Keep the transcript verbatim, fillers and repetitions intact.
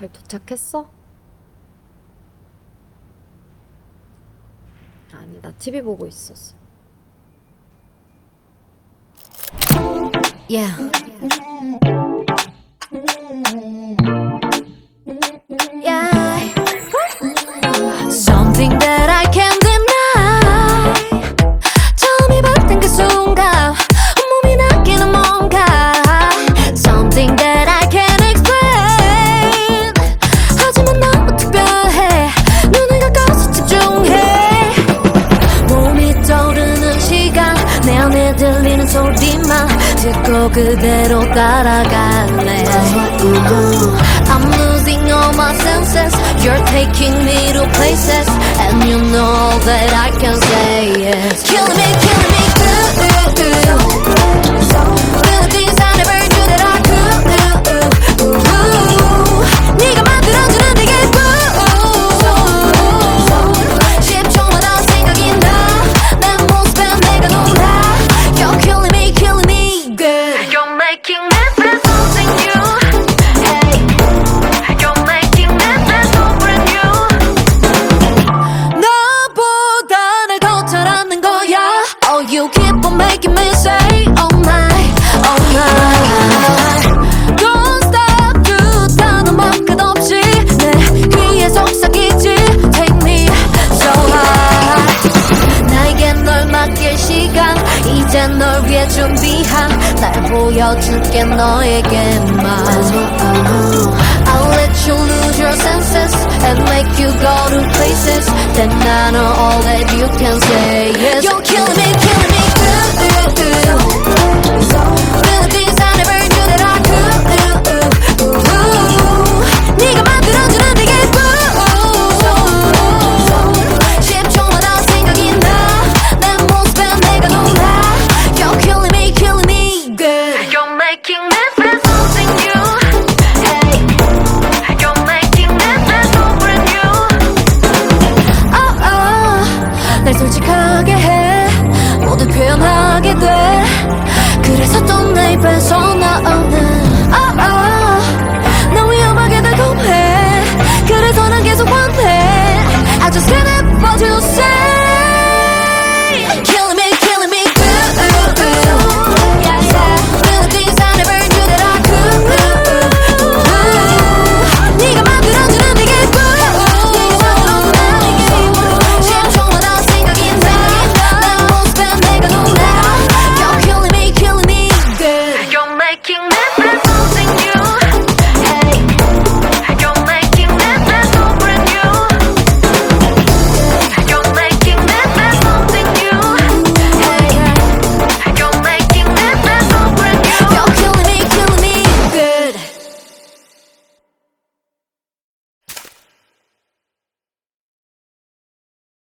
잘 도착했어? 아니, 나 티비 보고 있었어. Yeah. Yeah. Something that I can't deny. 처음이 봤던 그 순간 몸이 느끼는 뭔가. Something that I can't explain. 하지만 너무 특별해. 눈을 감고서 집중해. 몸이 떠오르는 시간 내 안에 들리는 소리만 듣고 그대로 따라갈래. I'm losing all my senses. You're taking me to places, and you know that I can say yes. Killing me, killing me, good. Feel the things I never knew that I could. 네가 만들어주는 되게 십 초마다 생각이 나. 내 모습에 내가 놀라. You're killing me, killing me, good. You're making me feel something new. Hey, you're making me feel so brand new. 너보다 날 더 잘 아는 거야. Oh, you keep on making me say, oh my, oh my. Don't stop, 두 단어만 끝없이 내 귀에 속삭이지. Take me so high. 나에게 널 맡길 시간 이제 널 위해 준비한 날 보여줄게 너에게만. I'll let you lose your senses and make you go to places that I know all that you can say yes. You're killing me, killing me, good. Feel the things I never knew that I could. 네가 만들어주는 되게 십 초마다 생각이 나. 내 모습에 내가 놀라. You're killing me, killing me, good. You're making me feel something new. Hey, you're making me feel so brand new. Oh, oh, 날 솔직하게 해. 모두 표현하게 돼. 그래서 또 내 입에서 나오는 oh, oh, 너 위험하게 달콤해. 그래서 난 계속 원해. I just